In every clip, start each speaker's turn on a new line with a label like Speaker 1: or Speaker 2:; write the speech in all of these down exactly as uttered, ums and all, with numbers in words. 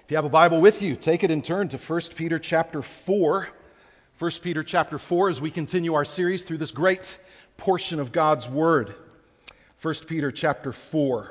Speaker 1: If you have a Bible with you, take it and turn to First Peter chapter four. First Peter chapter four as we continue our series through this great portion of God's Word. First Peter chapter four.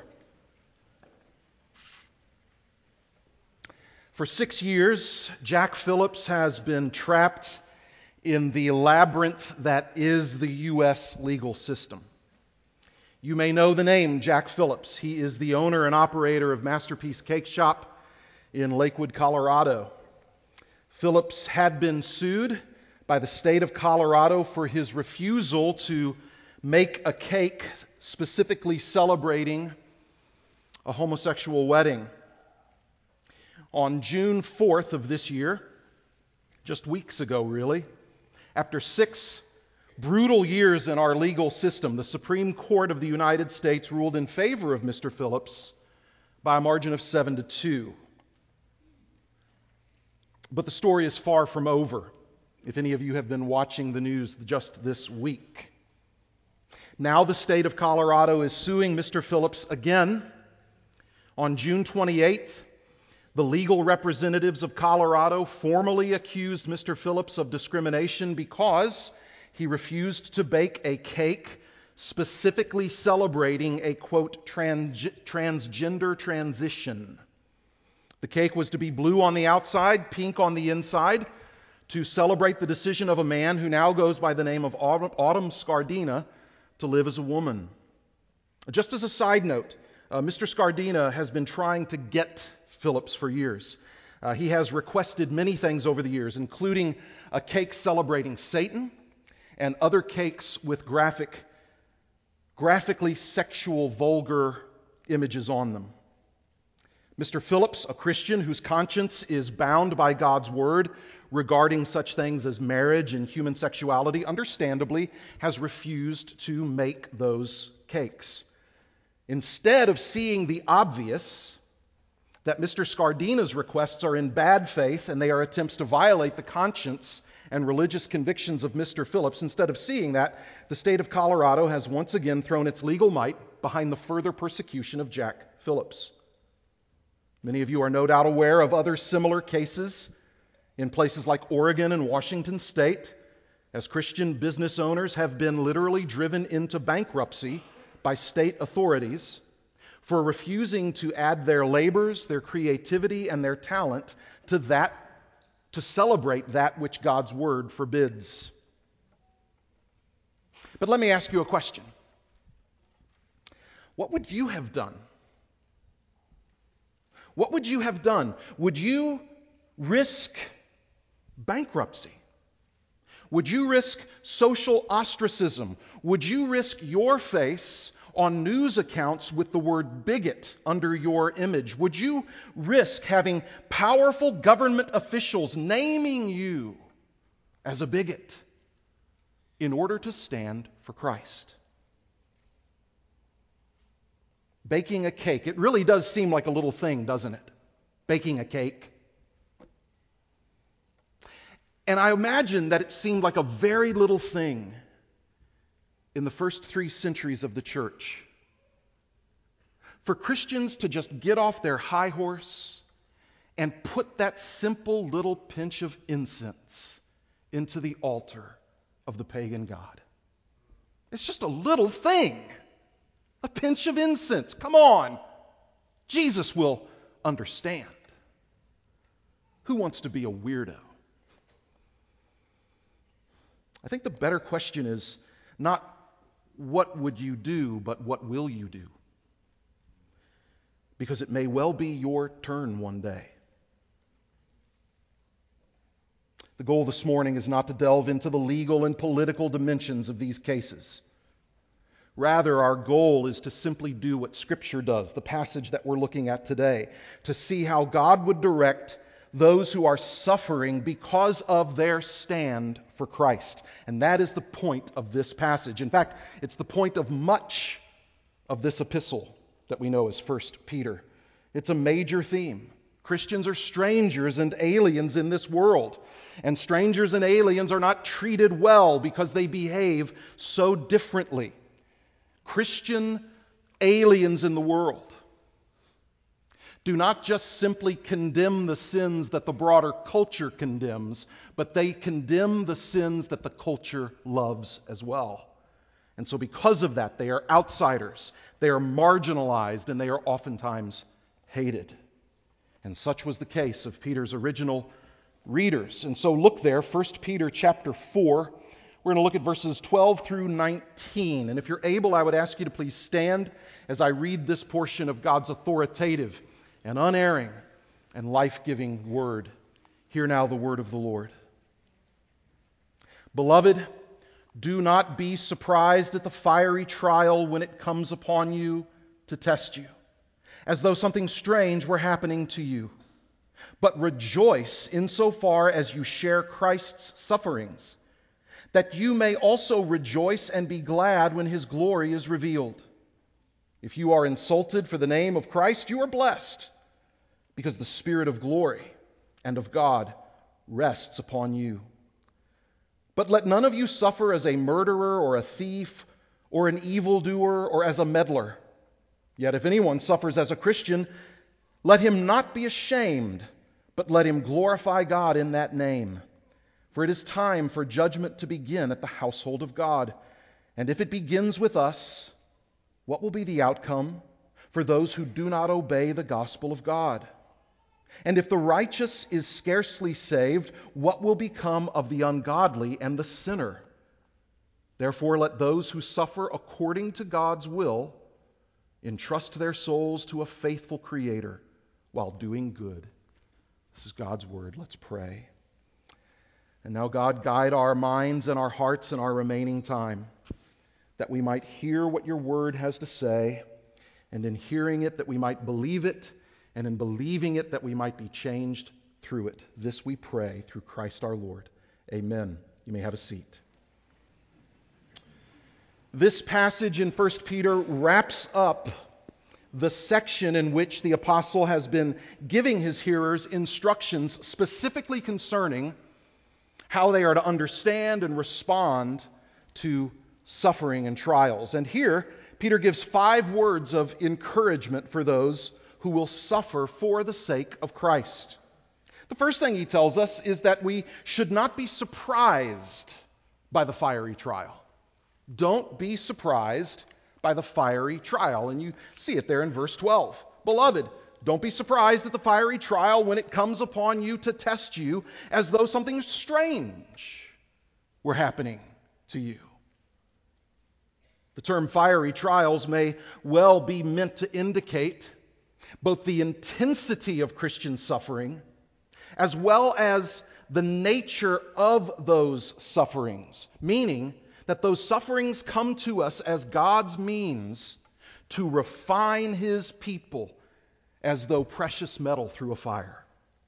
Speaker 1: For six years, Jack Phillips has been trapped in the labyrinth that is the U S legal system. You may know the name Jack Phillips. He is the owner and operator of Masterpiece Cake Shop in Lakewood, Colorado. Phillips had been sued by the state of Colorado for his refusal to make a cake specifically celebrating a homosexual wedding. On June fourth of this year, just weeks ago really, after six brutal years in our legal system, the Supreme Court of the United States ruled in favor of Mister Phillips by a margin of seven to two. But the story is far from over, if any of you have been watching the news just this week. Now the state of Colorado is suing Mister Phillips again. On June twenty-eighth, the legal representatives of Colorado formally accused Mister Phillips of discrimination because he refused to bake a cake specifically celebrating a, quote, trans- transgender transition. The cake was to be blue on the outside, pink on the inside, to celebrate the decision of a man who now goes by the name of Autumn Scardina to live as a woman. Just as a side note, uh, Mister Scardina has been trying to get Phillips for years. Uh, he has requested many things over the years, including a cake celebrating Satan and other cakes with graphic, graphically sexual, vulgar images on them. Mister Phillips, a Christian whose conscience is bound by God's word regarding such things as marriage and human sexuality, understandably has refused to make those cakes. Instead of seeing the obvious, that Mister Scardina's requests are in bad faith and they are attempts to violate the conscience and religious convictions of Mister Phillips, instead of seeing that, the state of Colorado has once again thrown its legal might behind the further persecution of Jack Phillips. Many of you are no doubt aware of other similar cases in places like Oregon and Washington State, as Christian business owners have been literally driven into bankruptcy by state authorities for refusing to add their labors, their creativity, and their talent to that, to celebrate that which God's word forbids. But let me ask you a question. What would you have done? What would you have done? Would you risk bankruptcy? Would you risk social ostracism? Would you risk your face on news accounts with the word bigot under your image? Would you risk having powerful government officials naming you as a bigot in order to stand for Christ? Baking a cake. It really does seem like a little thing, doesn't it? Baking a cake. And I imagine that it seemed like a very little thing in the first three centuries of the church. For Christians to just get off their high horse and put that simple little pinch of incense into the altar of the pagan god. It's just a little thing. A pinch of incense. Come on. Jesus will understand. Who wants to be a weirdo? I think the better question is not what would you do, but what will you do? Because it may well be your turn one day. The goal this morning is not to delve into the legal and political dimensions of these cases. Rather, our goal is to simply do what Scripture does, the passage that we're looking at today, to see how God would direct those who are suffering because of their stand for Christ. And that is the point of this passage. In fact, it's the point of much of this epistle that we know as First Peter. It's a major theme. Christians are strangers and aliens in this world. And strangers and aliens are not treated well because they behave so differently. Christian aliens in the world do not just simply condemn the sins that the broader culture condemns, but they condemn the sins that the culture loves as well. And so because of that, they are outsiders, they are marginalized, and they are oftentimes hated. And such was the case of Peter's original readers. And so look there, First Peter chapter four. We're going to look at verses twelve through nineteen. And if you're able, I would ask you to please stand as I read this portion of God's authoritative and unerring and life-giving word. Hear now the word of the Lord. Beloved, do not be surprised at the fiery trial when it comes upon you to test you, as though something strange were happening to you. But rejoice insofar as you share Christ's sufferings, that you may also rejoice and be glad when his glory is revealed. If you are insulted for the name of Christ, you are blessed, because the Spirit of glory and of God rests upon you. But let none of you suffer as a murderer or a thief or an evildoer or as a meddler. Yet if anyone suffers as a Christian, let him not be ashamed, but let him glorify God in that name. For it is time for judgment to begin at the household of God. And if it begins with us, what will be the outcome for those who do not obey the gospel of God? And if the righteous is scarcely saved, what will become of the ungodly and the sinner? Therefore, let those who suffer according to God's will entrust their souls to a faithful Creator while doing good. This is God's word. Let's pray. And now, God, guide our minds and our hearts in our remaining time, that we might hear what your word has to say, and in hearing it, that we might believe it, and in believing it, that we might be changed through it. This we pray through Christ our Lord. Amen. You may have a seat. This passage in First Peter wraps up the section in which the apostle has been giving his hearers instructions specifically concerning how they are to understand and respond to suffering and trials. And here, Peter gives five words of encouragement for those who will suffer for the sake of Christ. The first thing he tells us is that we should not be surprised by the fiery trial. Don't be surprised by the fiery trial. And you see it there in verse twelve. Beloved, don't be surprised at the fiery trial when it comes upon you to test you, as though something strange were happening to you. The term fiery trials may well be meant to indicate both the intensity of Christian suffering as well as the nature of those sufferings, meaning that those sufferings come to us as God's means to refine his people as though precious metal through a fire.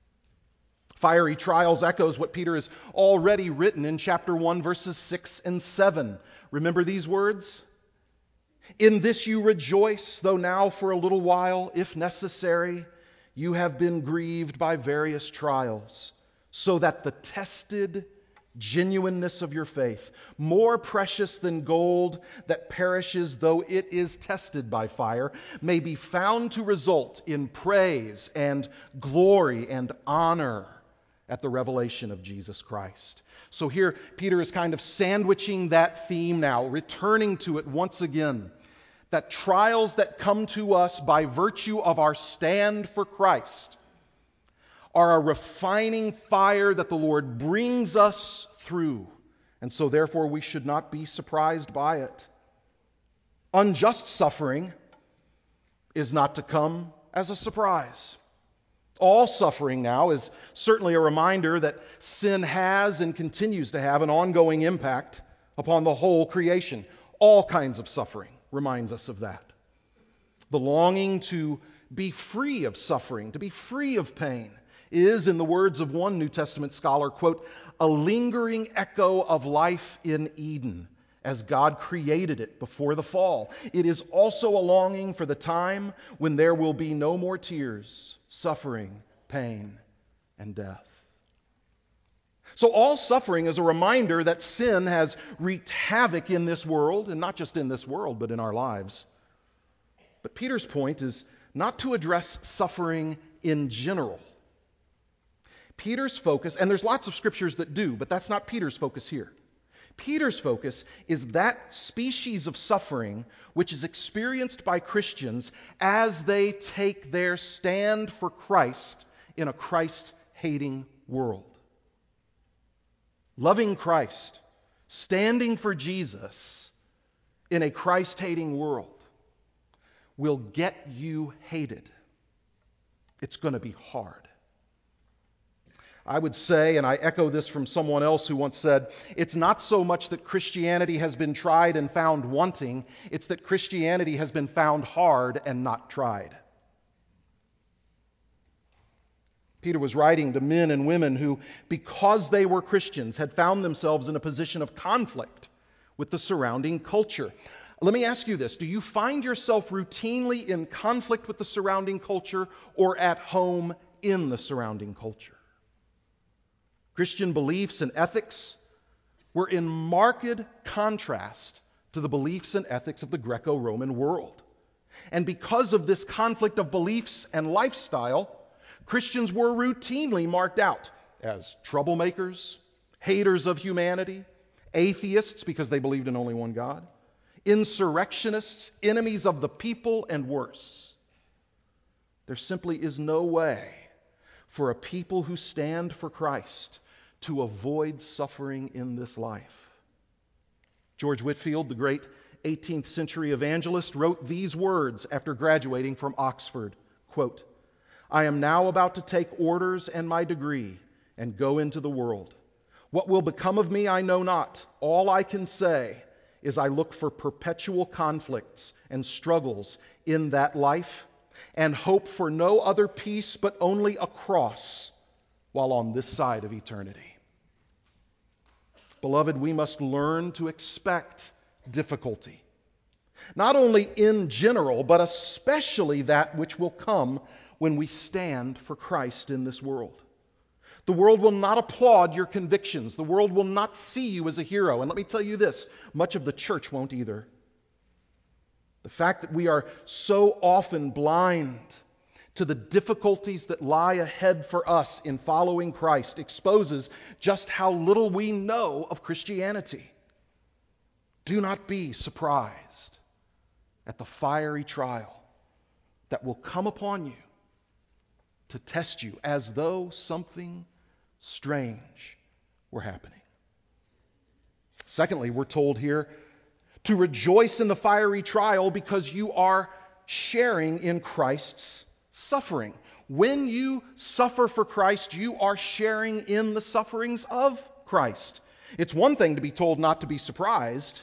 Speaker 1: Fiery trials echoes what Peter has already written in chapter one, verses six and seven. Remember these words? In this you rejoice, though now for a little while, if necessary, you have been grieved by various trials, so that the tested genuineness of your faith, more precious than gold that perishes though it is tested by fire, may be found to result in praise and glory and honor at the revelation of Jesus Christ. So here Peter is kind of sandwiching that theme now, returning to it once again, that trials that come to us by virtue of our stand for Christ are a refining fire that the Lord brings us through. And so therefore we should not be surprised by it. Unjust suffering is not to come as a surprise. All suffering now is certainly a reminder that sin has and continues to have an ongoing impact upon the whole creation. All kinds of suffering reminds us of that. The longing to be free of suffering, to be free of pain, is, in the words of one New Testament scholar, quote, a lingering echo of life in Eden as God created it before the fall. It is also a longing for the time when there will be no more tears, suffering, pain, and death. So all suffering is a reminder that sin has wreaked havoc in this world, and not just in this world, but in our lives. But Peter's point is not to address suffering in general. Peter's focus, and there's lots of scriptures that do, but that's not Peter's focus here. Peter's focus is that species of suffering which is experienced by Christians as they take their stand for Christ in a Christ-hating world. Loving Christ, standing for Jesus in a Christ-hating world will get you hated. It's going to be hard. I would say, and I echo this from someone else who once said, it's not so much that Christianity has been tried and found wanting, it's that Christianity has been found hard and not tried. Peter was writing to men and women who, because they were Christians, had found themselves in a position of conflict with the surrounding culture. Let me ask you this. Do you find yourself routinely in conflict with the surrounding culture or at home in the surrounding culture? Christian beliefs and ethics were in marked contrast to the beliefs and ethics of the Greco-Roman world. And because of this conflict of beliefs and lifestyle, Christians were routinely marked out as troublemakers, haters of humanity, atheists because they believed in only one God, insurrectionists, enemies of the people, and worse. There simply is no way for a people who stand for Christ to avoid suffering in this life. George Whitefield, the great eighteenth century evangelist, wrote these words after graduating from Oxford, quote, "I am now about to take orders and my degree and go into the world. What will become of me I know not. All I can say is I look for perpetual conflicts and struggles in that life and hope for no other peace but only a cross while on this side of eternity." Beloved, we must learn to expect difficulty, not only in general, but especially that which will come when we stand for Christ in this world. The world will not applaud your convictions. The world will not see you as a hero. And let me tell you this, much of the church won't either. The fact that we are so often blind to the difficulties that lie ahead for us in following Christ exposes just how little we know of Christianity. Do not be surprised at the fiery trial that will come upon you to test you as though something strange were happening. Secondly, we're told here to rejoice in the fiery trial because you are sharing in Christ's suffering. When you suffer for Christ, you are sharing in the sufferings of Christ. It's one thing to be told not to be surprised,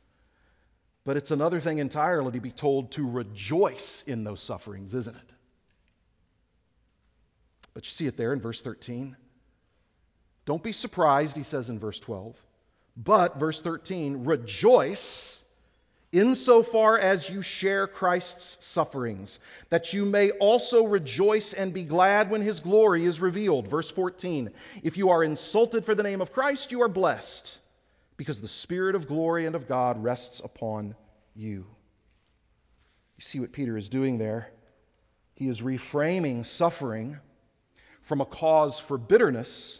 Speaker 1: but it's another thing entirely to be told to rejoice in those sufferings, isn't it? But you see it there in verse thirteen. Don't be surprised, he says in verse twelve. But, verse thirteen, rejoice insofar as you share Christ's sufferings, that you may also rejoice and be glad when his glory is revealed. Verse fourteen, if you are insulted for the name of Christ, you are blessed, because the Spirit of glory and of God rests upon you. You see what Peter is doing there? He is reframing suffering from a cause for bitterness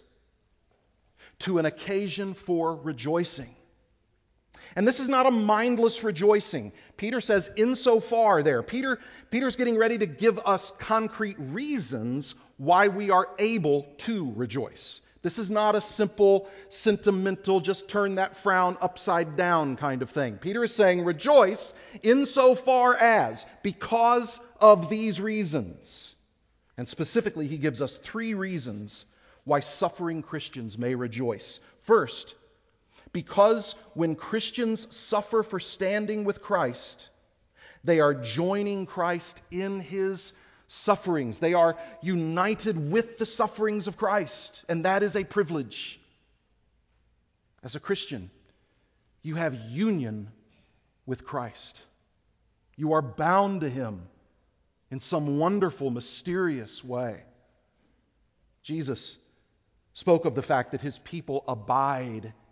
Speaker 1: to an occasion for rejoicing. And this is not a mindless rejoicing. Peter says, insofar there. Peter, Peter's getting ready to give us concrete reasons why we are able to rejoice. This is not a simple, sentimental, just turn that frown upside down kind of thing. Peter is saying, rejoice insofar as, because of these reasons. And specifically, he gives us three reasons why suffering Christians may rejoice. First, because when Christians suffer for standing with Christ, they are joining Christ in his sufferings. They are united with the sufferings of Christ, and that is a privilege. As a Christian, you have union with Christ. You are bound to him in some wonderful, mysterious way. Jesus spoke of the fact that his people abide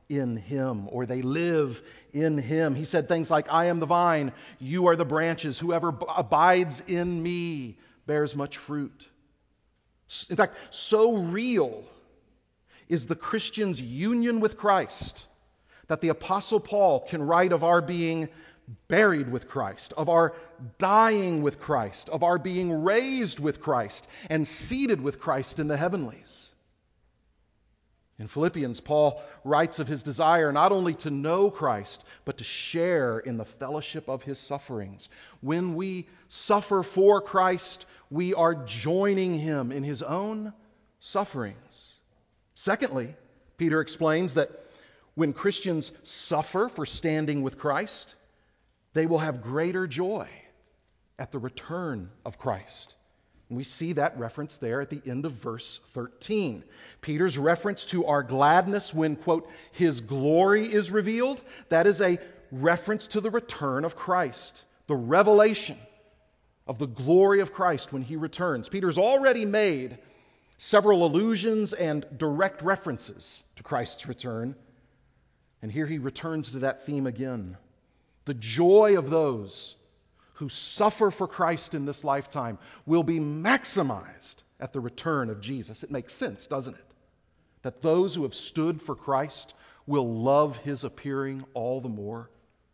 Speaker 1: in Him, or they live in Him. He said things like, I am the vine, you are the branches. Whoever b- abides in me bears much fruit. In fact, so real is the Christian's union with Christ that the Apostle Paul can write of our being buried with Christ, of our dying with Christ, of our being raised with Christ, and seated with Christ in the heavenlies. In Philippians, Paul writes of his desire not only to know Christ, but to share in the fellowship of His sufferings. When we suffer for Christ, we are joining Him in His own sufferings. Secondly, Peter explains that when Christians suffer for standing with Christ, they will have greater joy at the return of Christ. And we see that reference there at the end of verse thirteen. Peter's reference to our gladness when, quote, His glory is revealed, that is a reference to the return of Christ, the revelation of the glory of Christ when He returns. Peter's already made several allusions and direct references to Christ's return, and here he returns to that theme again. The joy of those who suffer for Christ in this lifetime will be maximized at the return of Jesus. It makes sense, doesn't it? That those who have stood for Christ will love His appearing all the more.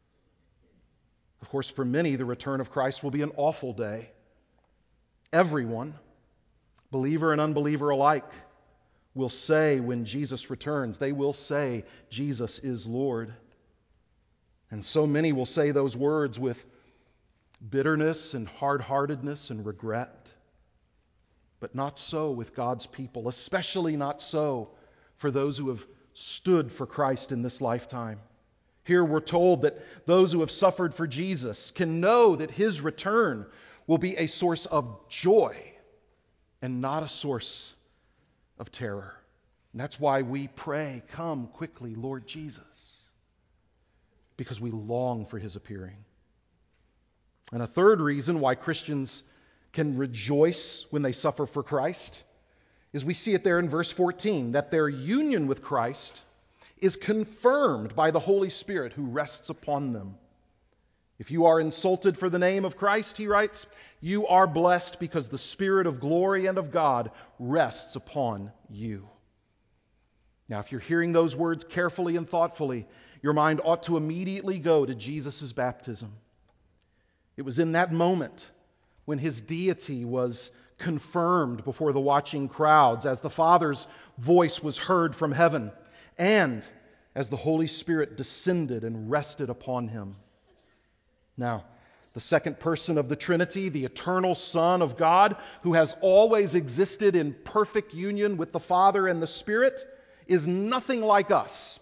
Speaker 1: Of course, for many, the return of Christ will be an awful day. Everyone, believer and unbeliever alike, will say when Jesus returns, they will say, Jesus is Lord. And so many will say those words with bitterness and hard-heartedness and regret. But not so with God's people, especially not so for those who have stood for Christ in this lifetime. Here we're told that those who have suffered for Jesus can know that His return will be a source of joy and not a source of terror. And that's why we pray, come quickly, Lord Jesus, because we long for His appearing. And a third reason why Christians can rejoice when they suffer for Christ is we see it there in verse fourteen, that their union with Christ is confirmed by the Holy Spirit who rests upon them. If you are insulted for the name of Christ, he writes, you are blessed because the Spirit of glory and of God rests upon you. Now, if you're hearing those words carefully and thoughtfully, your mind ought to immediately go to Jesus' baptism. It was in that moment when His deity was confirmed before the watching crowds, as the Father's voice was heard from heaven, and as the Holy Spirit descended and rested upon Him. Now, the second person of the Trinity, the eternal Son of God, who has always existed in perfect union with the Father and the Spirit, is nothing like us.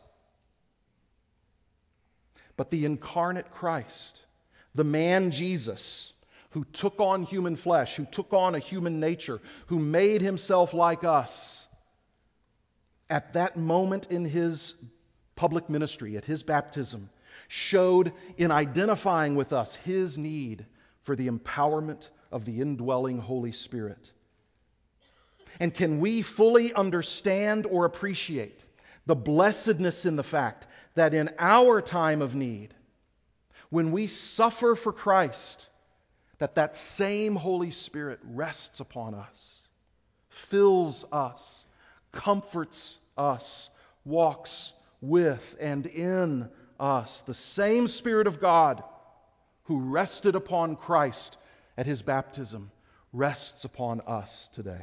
Speaker 1: But the incarnate Christ, the man Jesus, who took on human flesh, who took on a human nature, who made Himself like us, at that moment in His public ministry, at His baptism, showed in identifying with us His need for the empowerment of the indwelling Holy Spirit. And can we fully understand or appreciate the blessedness in the fact that in our time of need, when we suffer for Christ, that that same Holy Spirit rests upon us, fills us, comforts us, walks with and in us. The same Spirit of God who rested upon Christ at His baptism rests upon us today.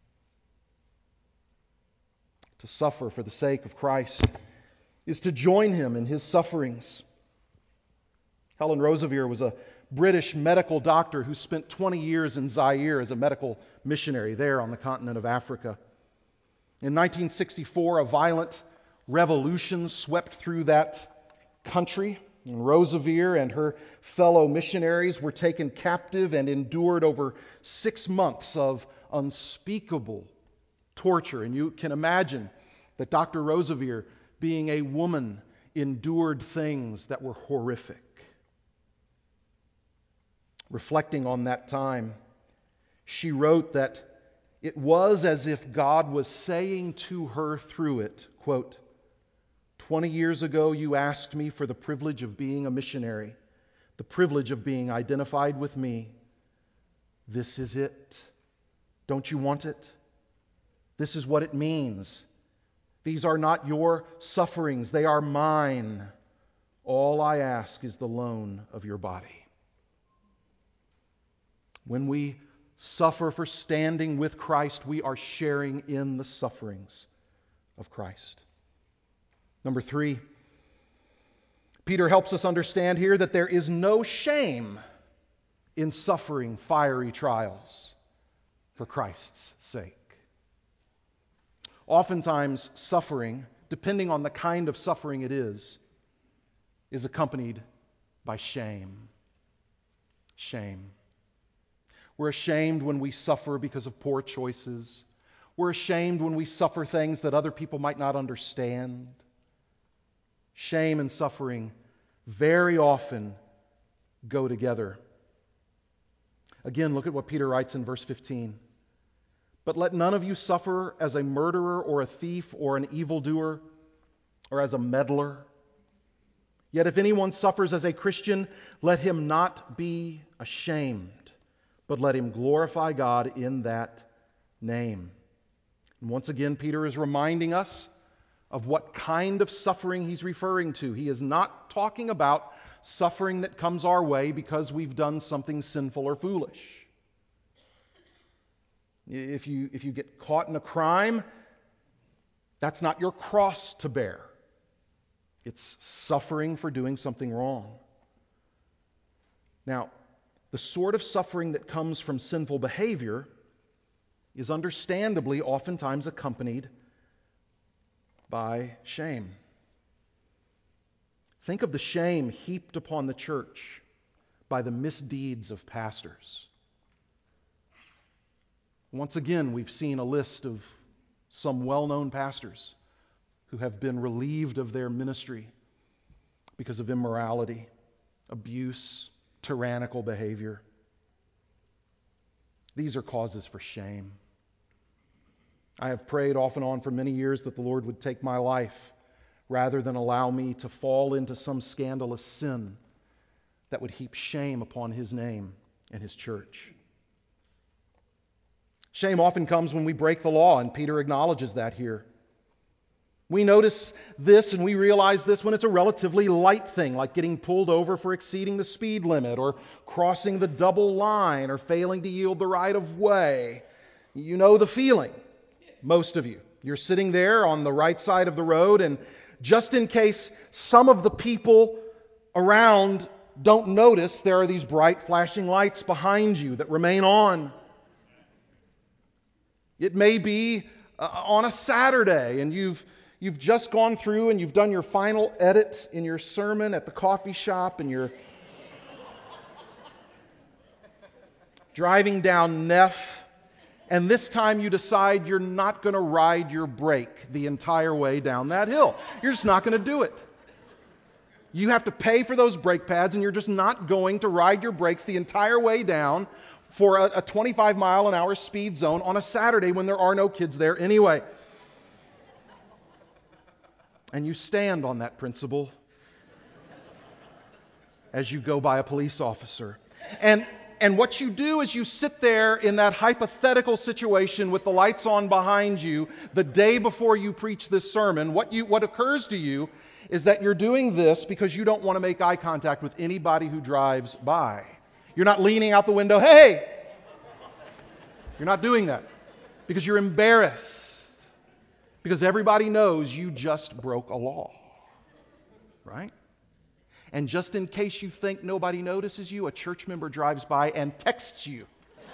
Speaker 1: To suffer for the sake of Christ is to join Him in His sufferings. Helen Roseveare was a British medical doctor who spent twenty years in Zaire as a medical missionary there on the continent of Africa. In nineteen sixty-four, a violent revolution swept through that country, and Roseveare and her fellow missionaries were taken captive and endured over six months of unspeakable torture. And you can imagine that Doctor Roseveare, being a woman, endured things that were horrific. Reflecting on that time, she wrote that it was as if God was saying to her through it, quote, twenty years ago you asked me for the privilege of being a missionary, the privilege of being identified with me. This is it. Don't you want it? This is what it means. These are not your sufferings, they are mine. All I ask is the loan of your body. When we suffer for standing with Christ, we are sharing in the sufferings of Christ. Number three, Peter helps us understand here that there is no shame in suffering fiery trials for Christ's sake. Oftentimes, suffering, depending on the kind of suffering it is, is accompanied by shame. Shame. We're ashamed when we suffer because of poor choices. We're ashamed when we suffer things that other people might not understand. Shame and suffering very often go together. Again, look at what Peter writes in verse fifteen. But let none of you suffer as a murderer or a thief or an evildoer or as a meddler. Yet if anyone suffers as a Christian, let him not be ashamed, but let him glorify God in that name. And once again, Peter is reminding us of what kind of suffering he's referring to. He is not talking about suffering that comes our way because we've done something sinful or foolish. If you, if you get caught in a crime, that's not your cross to bear. It's suffering for doing something wrong. Now, the sort of suffering that comes from sinful behavior is understandably oftentimes accompanied by shame. Think of the shame heaped upon the church by the misdeeds of pastors. Once again, we've seen a list of some well-known pastors who have been relieved of their ministry because of immorality, abuse, tyrannical behavior. These are causes for shame. I have prayed off and on for many years that the Lord would take my life rather than allow me to fall into some scandalous sin that would heap shame upon His name and His church. Shame often comes when we break the law, and Peter acknowledges that here. We notice this and we realize this when it's a relatively light thing, like getting pulled over for exceeding the speed limit or crossing the double line or failing to yield the right of way. You know the feeling, most of you. You're sitting there on the right side of the road, and just in case some of the people around don't notice, there are these bright flashing lights behind you that remain on. It may be uh, on a Saturday, and you've you've just gone through and you've done your final edit in your sermon at the coffee shop, and you're driving down Neff, and this time you decide you're not going to ride your brake the entire way down that hill. You're just not going to do it. You have to pay for those brake pads, and you're just not going to ride your brakes the entire way down for a, a twenty-five mile an hour speed zone on a Saturday when there are no kids there anyway. And you stand on that principle as you go by a police officer. And and what you do is you sit there in that hypothetical situation with the lights on behind you the day before you preach this sermon. What you what occurs to you is that you're doing this because you don't want to make eye contact with anybody who drives by. You're not leaning out the window, hey! You're not doing that because you're embarrassed. Because everybody knows you just broke a law. Right? And just in case you think nobody notices you, a church member drives by and texts you.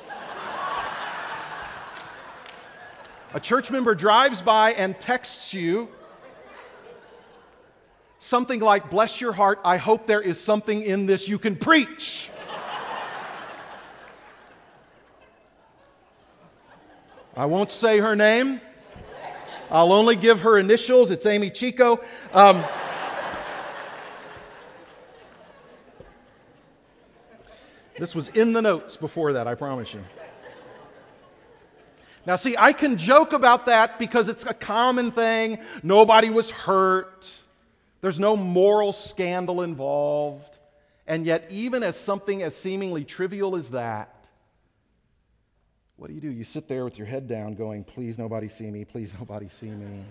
Speaker 1: A church member drives by and texts you something like, "Bless your heart, I hope there is something in this you can preach." I won't say her name. I'll only give her initials. It's Amy Chico. Um, this was in the notes before that, I promise you. Now see, I can joke about that because it's a common thing. Nobody was hurt. There's no moral scandal involved. And yet, even as something as seemingly trivial as that, what do you do? You sit there with your head down going, please nobody see me, please nobody see me.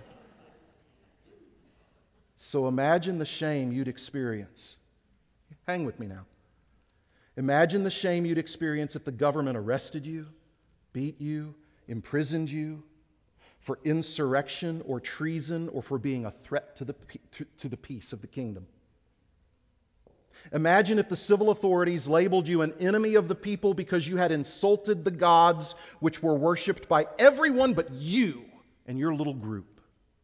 Speaker 1: So imagine the shame you'd experience. Hang with me now. Imagine the shame you'd experience if the government arrested you, beat you, imprisoned you for insurrection or treason or for being a threat to the, to the peace of the kingdom. Imagine if the civil authorities labeled you an enemy of the people because you had insulted the gods which were worshipped by everyone but you and your little group.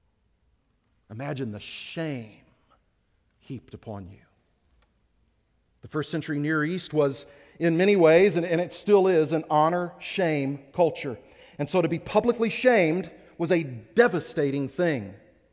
Speaker 1: Imagine the shame heaped upon you. The first century Near East was, in many ways, and, and it still is, an honor-shame culture. And so to be publicly shamed was a devastating thing.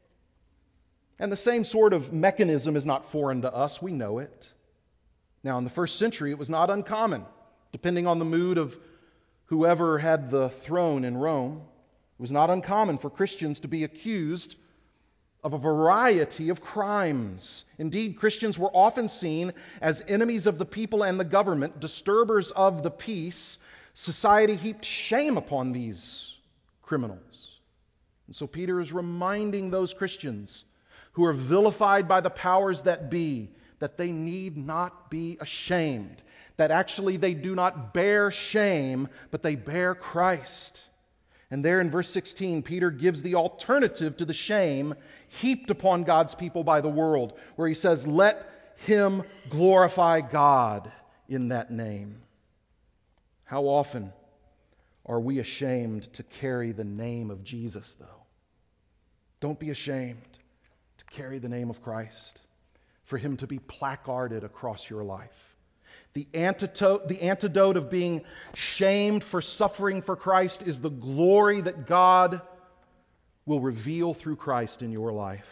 Speaker 1: And the same sort of mechanism is not foreign to us. We know it. Now, in the first century, it was not uncommon, depending on the mood of whoever had the throne in Rome. It was not uncommon for Christians to be accused of a variety of crimes. Indeed, Christians were often seen as enemies of the people and the government, disturbers of the peace. Society heaped shame upon these criminals. And so Peter is reminding those Christians who are vilified by the powers that be that they need not be ashamed, that actually they do not bear shame, but they bear Christ. And there in verse sixteen, Peter gives the alternative to the shame heaped upon God's people by the world, where he says, let him glorify God in that name. How often are we ashamed to carry the name of Jesus, though? Don't be ashamed to carry the name of Christ, for him to be placarded across your life. The antidote, the antidote of being shamed for suffering for Christ is the glory that God will reveal through Christ in your life.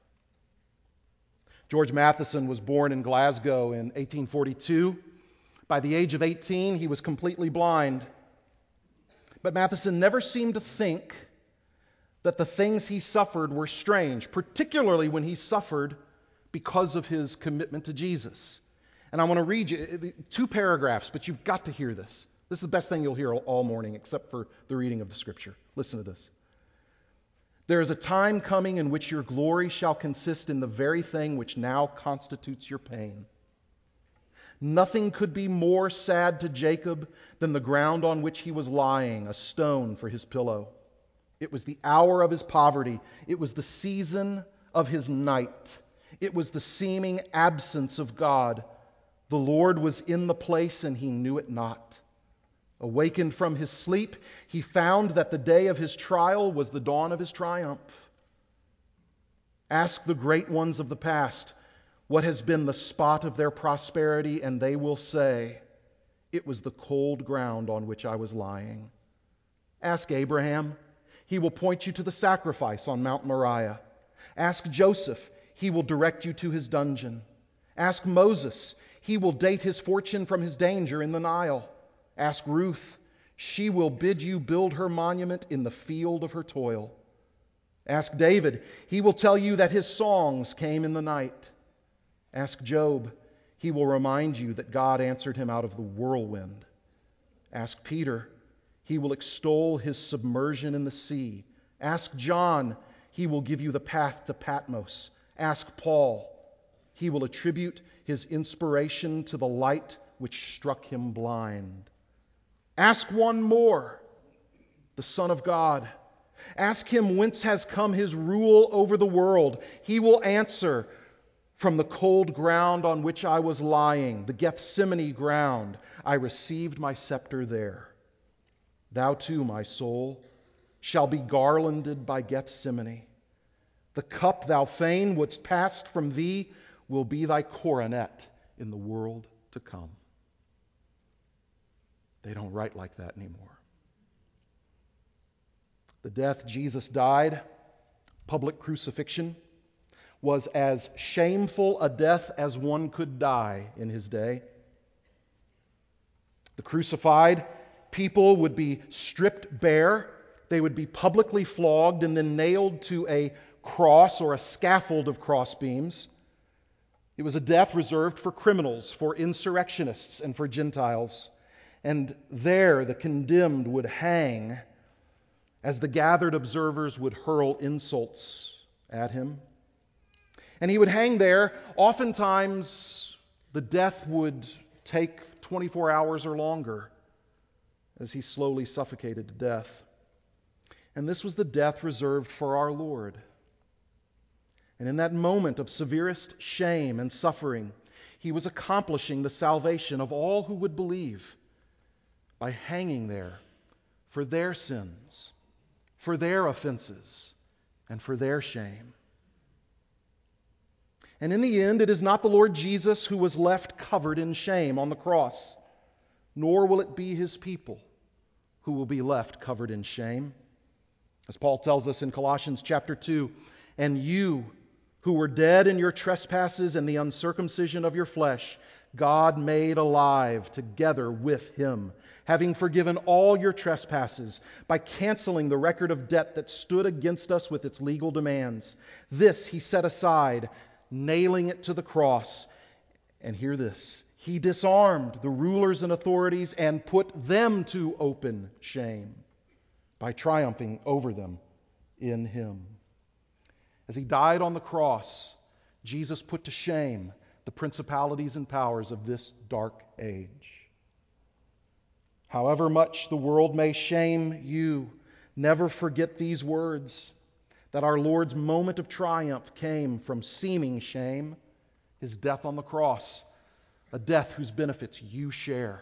Speaker 1: George Matheson was born in Glasgow in eighteen forty-two. By the age of eighteen, he was completely blind. But Matheson never seemed to think that the things he suffered were strange, particularly when he suffered because of his commitment to Jesus. And I want to read you two paragraphs, but you've got to hear this. This is the best thing you'll hear all morning, except for the reading of the Scripture. Listen to this. There is a time coming in which your glory shall consist in the very thing which now constitutes your pain. Nothing could be more sad to Jacob than the ground on which he was lying, a stone for his pillow. It was the hour of his poverty. It was the season of his night. It was the seeming absence of God. The Lord was in the place and he knew it not. Awakened from his sleep, he found that the day of his trial was the dawn of his triumph. Ask the great ones of the past what has been the spot of their prosperity, and they will say, it was the cold ground on which I was lying. Ask Abraham. He will point you to the sacrifice on Mount Moriah. Ask Joseph. He will direct you to his dungeon. Ask Moses. He will date his fortune from his danger in the Nile. Ask Ruth. She will bid you build her monument in the field of her toil. Ask David. He will tell you that his songs came in the night. Ask Job. He will remind you that God answered him out of the whirlwind. Ask Peter. He will extol his submersion in the sea. Ask John. He will give you the path to Patmos. Ask Paul. He will attribute his inspiration to the light which struck him blind. Ask one more, the Son of God. Ask him whence has come his rule over the world. He will answer, from the cold ground on which I was lying, the Gethsemane ground. I received my scepter there. Thou too, my soul, shall be garlanded by Gethsemane. The cup thou fain wouldst pass from thee will be thy coronet in the world to come. They don't write like that anymore. The death Jesus died, public crucifixion, was as shameful a death as one could die in his day. The crucified people would be stripped bare, they would be publicly flogged and then nailed to a cross or a scaffold of crossbeams. It was a death reserved for criminals, for insurrectionists, and for Gentiles. And there the condemned would hang as the gathered observers would hurl insults at him. And he would hang there. Oftentimes, the death would take twenty-four hours or longer as he slowly suffocated to death. And this was the death reserved for our Lord. And in that moment of severest shame and suffering, he was accomplishing the salvation of all who would believe by hanging there for their sins, for their offenses, and for their shame. And in the end, it is not the Lord Jesus who was left covered in shame on the cross, nor will it be his people who will be left covered in shame. As Paul tells us in Colossians chapter two, and you who were dead in your trespasses and the uncircumcision of your flesh, God made alive together with him, having forgiven all your trespasses by canceling the record of debt that stood against us with its legal demands. This he set aside, nailing it to the cross. And hear this, he disarmed the rulers and authorities and put them to open shame by triumphing over them in him. As he died on the cross, Jesus put to shame the principalities and powers of this dark age. However much the world may shame you, never forget these words, that our Lord's moment of triumph came from seeming shame, his death on the cross, a death whose benefits you share.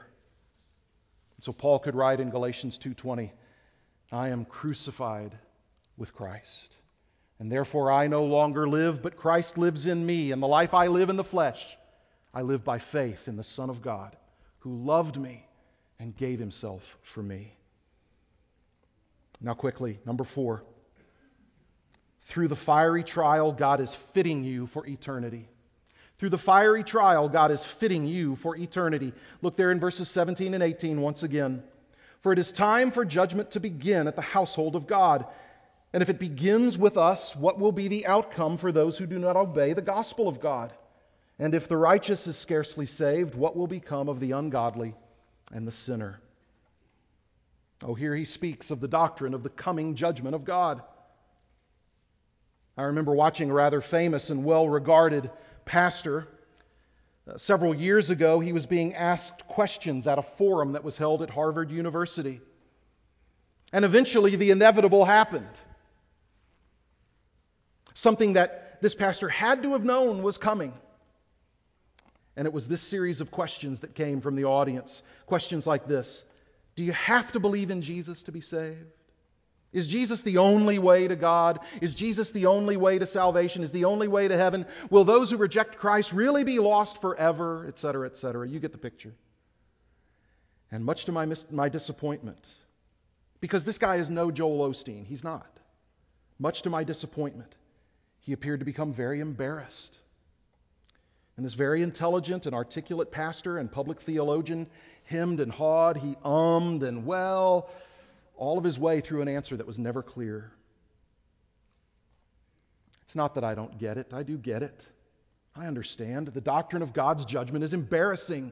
Speaker 1: So Paul could write in Galatians two twenty, I am crucified with Christ, and therefore I no longer live, but Christ lives in me, and the life I live in the flesh, I live by faith in the Son of God, who loved me and gave himself for me. Now quickly, number four. Through the fiery trial, God is fitting you for eternity. Through the fiery trial, God is fitting you for eternity. Look there in verses seventeen and eighteen once again. For it is time for judgment to begin at the household of God. And if it begins with us, what will be the outcome for those who do not obey the gospel of God? And if the righteous is scarcely saved, what will become of the ungodly and the sinner? Oh, here he speaks of the doctrine of the coming judgment of God. I remember watching a rather famous and well-regarded pastor. Uh, several years ago, he was being asked questions at a forum that was held at Harvard University. And eventually, the inevitable happened. Something that this pastor had to have known was coming. And it was this series of questions that came from the audience. Questions like this. Do you have to believe in Jesus to be saved? Is Jesus the only way to God? Is Jesus the only way to salvation? Is the only way to heaven? Will those who reject Christ really be lost forever? Etc., et cetera. You get the picture. And much to my, mis- my disappointment, because this guy is no Joel Osteen. He's not. Much to my disappointment, he appeared to become very embarrassed. And this very intelligent and articulate pastor and public theologian hemmed and hawed. He ummed and well, all of his way through an answer that was never clear. It's not that I don't get it. I do get it. I understand. The doctrine of God's judgment is embarrassing.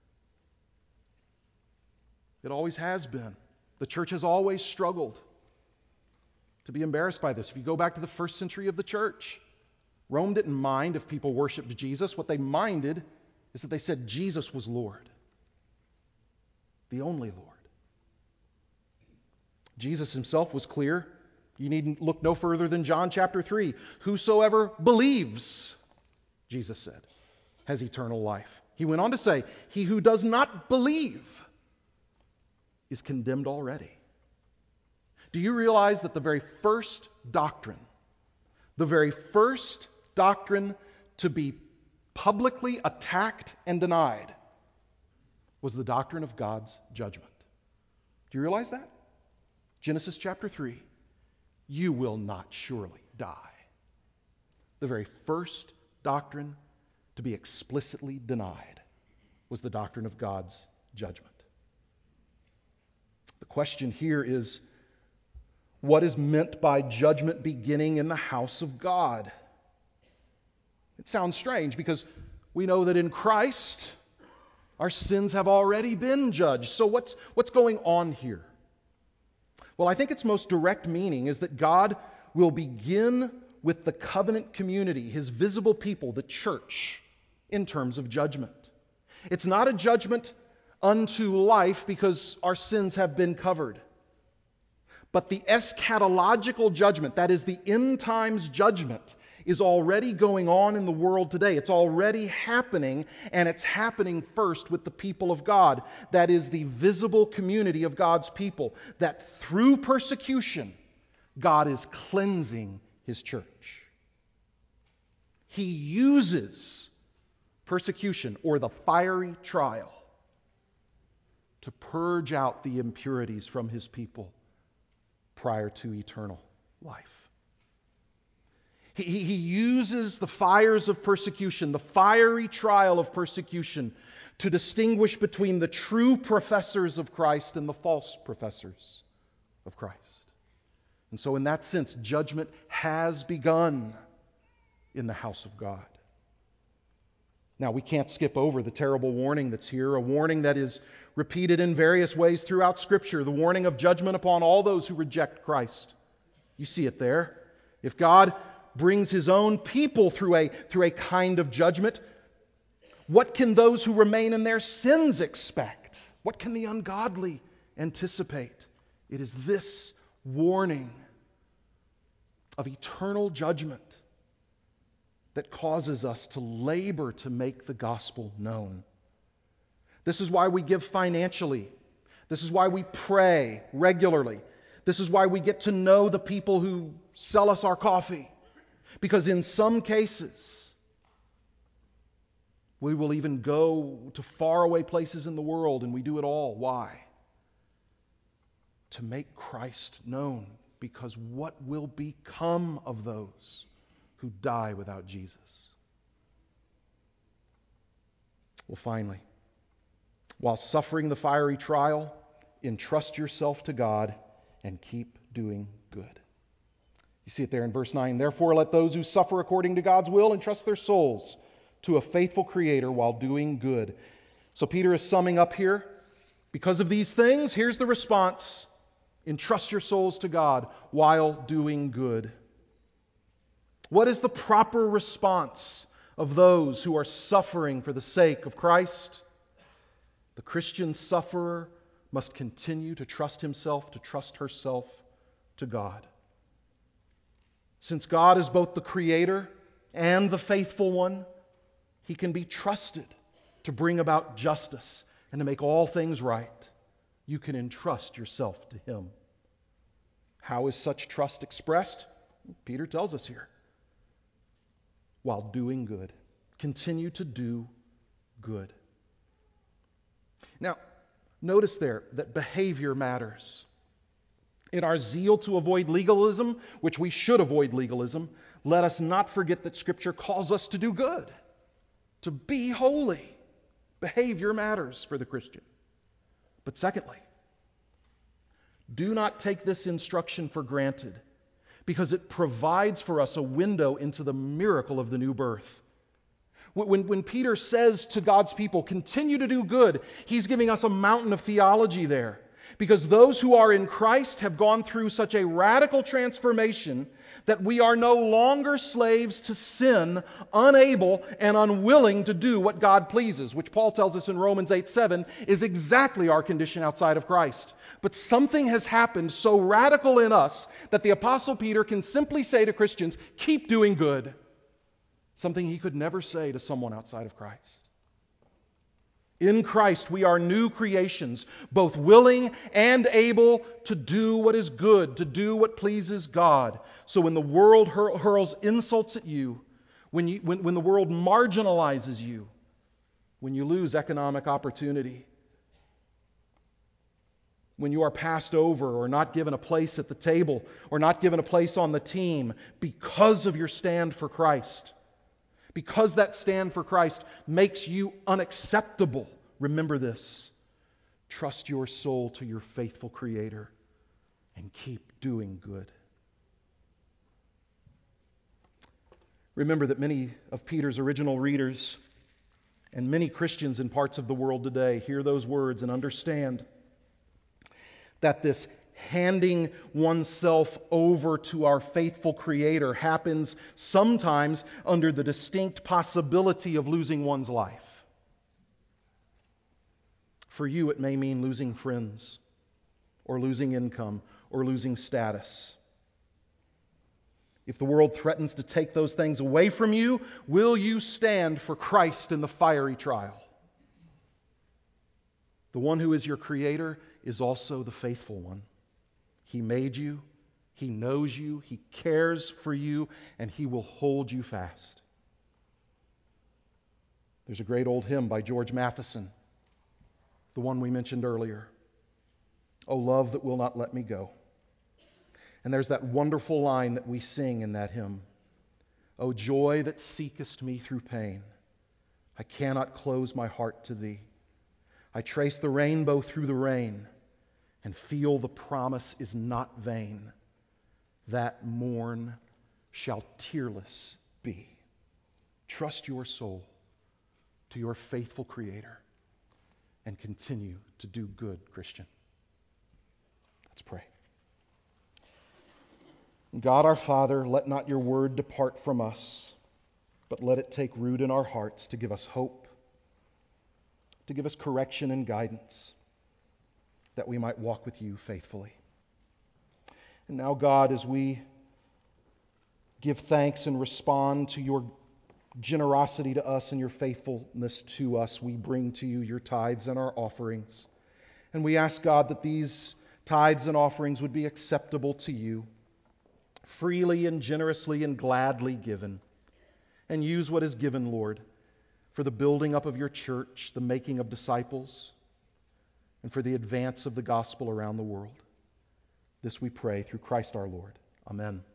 Speaker 1: It always has been. The church has always struggled to be embarrassed by this. If you go back to the first century of the church, Rome didn't mind if people worshiped Jesus. What they minded is that they said Jesus was Lord, the only Lord. Jesus himself was clear. You need look no further than John chapter three. Whosoever believes, Jesus said, has eternal life. He went on to say, he who does not believe is condemned already. Do you realize that the very first doctrine, the very first doctrine to be publicly attacked and denied was the doctrine of God's judgment? Do you realize that? Genesis chapter three, you will not surely die. The very first doctrine to be explicitly denied was the doctrine of God's judgment. The question here is, what is meant by judgment beginning in the house of God. It sounds strange because we know that in Christ our sins have already been judged. So what's, what's going on here? Well, I think its most direct meaning is that God will begin with the covenant community, His visible people, the church, in terms of judgment. It's not a judgment unto life because our sins have been covered. But the eschatological judgment, that is the end times judgment, is already going on in the world today. It's already happening, and it's happening first with the people of God. That is the visible community of God's people. That through persecution, God is cleansing His church. He uses persecution, or the fiery trial, to purge out the impurities from His people prior to eternal life. He, he uses the fires of persecution, the fiery trial of persecution, to distinguish between the true professors of Christ and the false professors of Christ. And so in that sense, judgment has begun in the house of God. Now, we can't skip over the terrible warning that's here, a warning that is repeated in various ways throughout Scripture, the warning of judgment upon all those who reject Christ. You see it there. If God brings His own people through a, through a kind of judgment, what can those who remain in their sins expect? What can the ungodly anticipate? It is this warning of eternal judgment that causes us to labor to make the gospel known. This is why we give financially. This is why we pray regularly. This is why we get to know the people who sell us our coffee. Because in some cases, we will even go to faraway places in the world, and we do it all. Why? To make Christ known. Because what will become of those who die without Jesus? Well, finally, while suffering the fiery trial, entrust yourself to God and keep doing good. You see it there in verse nine. Therefore, let those who suffer according to God's will entrust their souls to a faithful Creator while doing good. So Peter is summing up here. Because of these things, here's the response. Entrust your souls to God while doing good. What is the proper response of those who are suffering for the sake of Christ? The Christian sufferer must continue to trust himself, to trust herself to God. Since God is both the Creator and the faithful one, He can be trusted to bring about justice and to make all things right. You can entrust yourself to Him. How is such trust expressed? Peter tells us here. While doing good. Continue to do good. Now, notice there that behavior matters. In our zeal to avoid legalism, which we should avoid legalism, let us not forget that Scripture calls us to do good, to be holy. Behavior matters for the Christian. But secondly, do not take this instruction for granted, because it provides for us a window into the miracle of the new birth. When, when Peter says to God's people, continue to do good, he's giving us a mountain of theology there. Because those who are in Christ have gone through such a radical transformation that we are no longer slaves to sin, unable and unwilling to do what God pleases, which Paul tells us in Romans eight seven is exactly our condition outside of Christ. But something has happened so radical in us that the Apostle Peter can simply say to Christians, keep doing good. Something he could never say to someone outside of Christ. In Christ, we are new creations, both willing and able to do what is good, to do what pleases God. So when the world hur- hurls insults at you, when, you when, when the world marginalizes you, when you lose economic opportunity, when you are passed over or not given a place at the table or not given a place on the team because of your stand for Christ, because that stand for Christ makes you unacceptable, remember this. Trust your soul to your faithful Creator and keep doing good. Remember that many of Peter's original readers and many Christians in parts of the world today hear those words and understand that this handing oneself over to our faithful Creator happens sometimes under the distinct possibility of losing one's life. For you, it may mean losing friends, or losing income, or losing status. If the world threatens to take those things away from you, will you stand for Christ in the fiery trial? The one who is your Creator is also the faithful one. He made you, He knows you, He cares for you, and He will hold you fast. There's a great old hymn by George Matheson, the one we mentioned earlier. "O love that will not let me go." And there's that wonderful line that we sing in that hymn. "O joy that seekest me through pain, I cannot close my heart to Thee. I trace the rainbow through the rain, and feel the promise is not vain. That morn shall tearless be." Trust your soul to your faithful Creator and continue to do good, Christian. Let's pray. God our Father, let not your word depart from us, but let it take root in our hearts to give us hope, to give us correction and guidance, that we might walk with you faithfully. And now, God, as we give thanks and respond to your generosity to us and your faithfulness to us, we bring to you your tithes and our offerings. And we ask, God, that these tithes and offerings would be acceptable to you, freely and generously and gladly given. And use what is given, Lord, for the building up of your church, the making of disciples, and for the advance of the gospel around the world. This we pray through Christ our Lord. Amen.